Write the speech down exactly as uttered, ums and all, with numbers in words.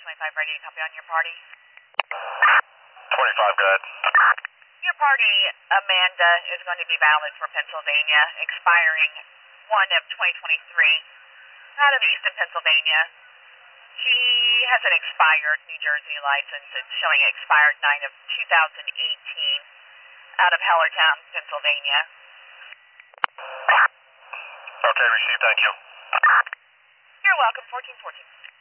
twenty-five ready to copy on your party. twenty-five, go ahead. Your party, Amanda, is going to be valid for Pennsylvania, expiring one of twenty twenty-three, out of Easton, Pennsylvania. She has an expired New Jersey license. It's showing expired nine of two thousand eighteen, out of Hellertown, Pennsylvania. Okay, received, thank you. You're welcome, fourteen fourteen.